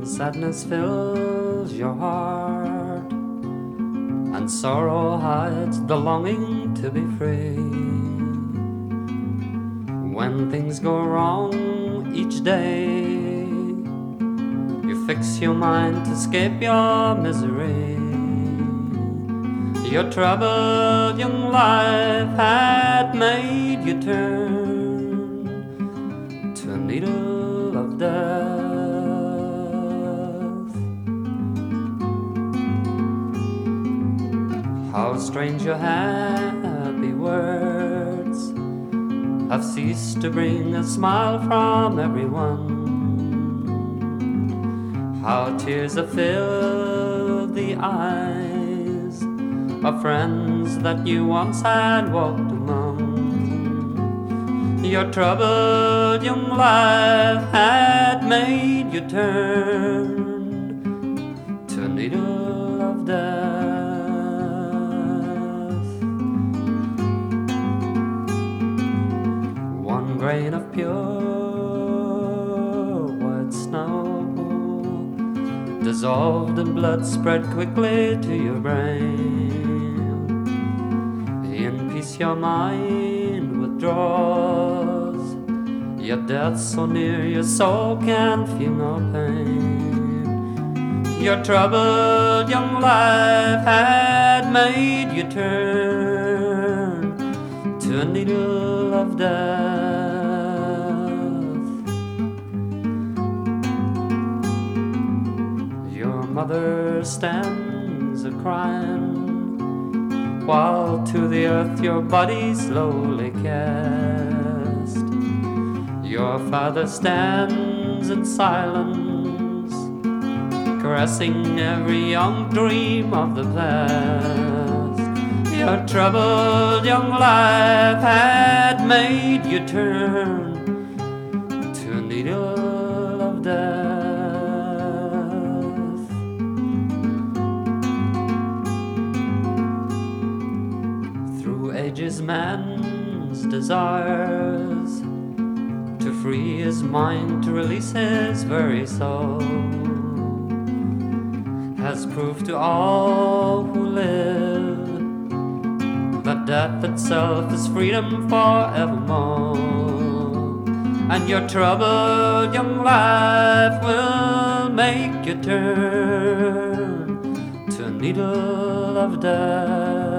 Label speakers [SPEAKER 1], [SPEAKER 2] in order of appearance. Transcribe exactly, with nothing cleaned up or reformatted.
[SPEAKER 1] Sadness fills your heart, and sorrow hides the longing to be free. When things go wrong each day, you fix your mind to escape your misery. Your troubled young life had made you turn to a needle of death. How strange your happy words have ceased to bring a smile from everyone. How tears have filled the eyes of friends that you once had walked among. Your troubled young life had made you turn to a needle of death. One grain of pure white snow dissolved in blood spread quickly to your brain. In peace your mind withdraws, yet death so near your soul can feel no pain. Your troubled young life had made you turn to a needle of death. Your mother stands a-crying, while to the earth your body slowly cast. Your father stands in silence, caressing every young dream of the past. Your troubled young life had made you turn to a needle of death. Ages man's desires to free his mind, to release his very soul, has proved to all who live that death itself is freedom forevermore. And your troubled young life will make you turn to a needle of death.